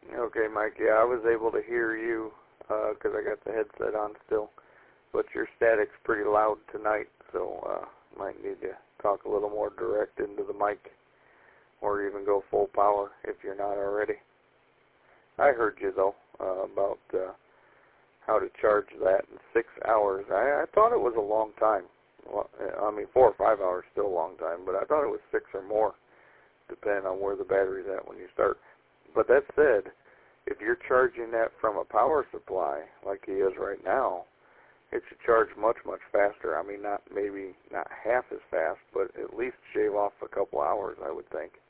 Okay, Mike. Yeah, I was able to hear you because I got the headset on still. But your static's pretty loud tonight, so might need to talk a little more direct into the mic, or even go full power if you're not already. I heard you though about how to charge that in 6 hours. I thought it was a long time. Well, I mean, 4 or 5 hours still a long time, but I thought it was 6 or more, depending on where the battery's at when you start. But that said, if you're charging that from a power supply like he is right now, it should charge much, much faster. I mean, maybe not half as fast, but at least shave off a couple hours, I would think.